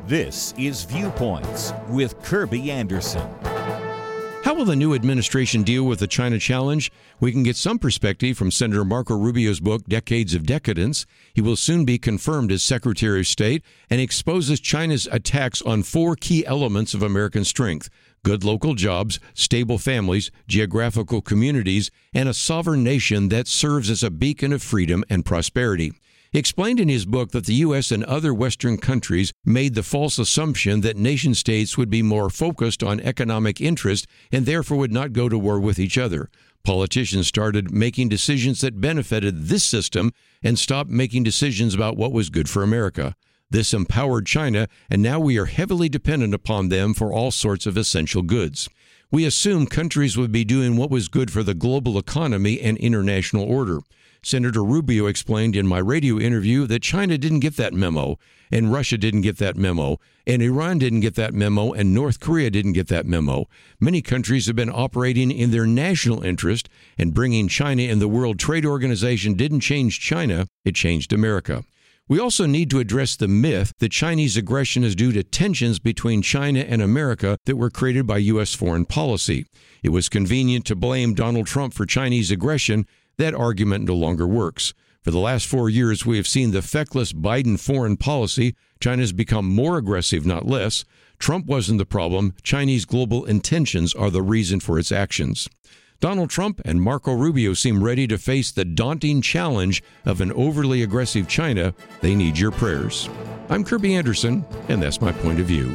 This is Viewpoints with Kirby Anderson. How will the new administration deal with the China challenge? We can get some perspective from Senator Marco Rubio's book, Decades of Decadence. He will soon be confirmed as Secretary of State and exposes China's attacks on four key elements of American strength: good local jobs, stable families, geographical communities, and a sovereign nation that serves as a beacon of freedom and prosperity. He explained in his book that the U.S. and other Western countries made the false assumption that nation-states would be more focused on economic interest and therefore would not go to war with each other. Politicians started making decisions that benefited this system and stopped making decisions about what was good for America. This empowered China, and now we are heavily dependent upon them for all sorts of essential goods. We assumed countries would be doing what was good for the global economy and international order. Senator Rubio explained in my radio interview that China didn't get that memo, and Russia didn't get that memo, and Iran didn't get that memo, and North Korea didn't get that memo. Many countries have been operating in their national interest, and bringing China in the World Trade Organization didn't change China, it changed America. We also need to address the myth that Chinese aggression is due to tensions between China and America that were created by U.S. foreign policy. It was convenient to blame Donald Trump for Chinese aggression. That argument no longer works. For the last 4 years, we have seen the feckless Biden foreign policy. China has become more aggressive, not less. Trump wasn't the problem. Chinese global intentions are the reason for its actions. Donald Trump and Marco Rubio seem ready to face the daunting challenge of an overly aggressive China. They need your prayers. I'm Kirby Anderson, and that's my point of view.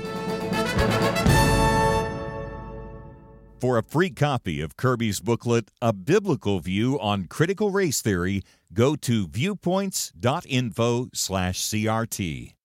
For a free copy of Kirby's booklet, A Biblical View on Critical Race Theory, go to viewpoints.info/CRT.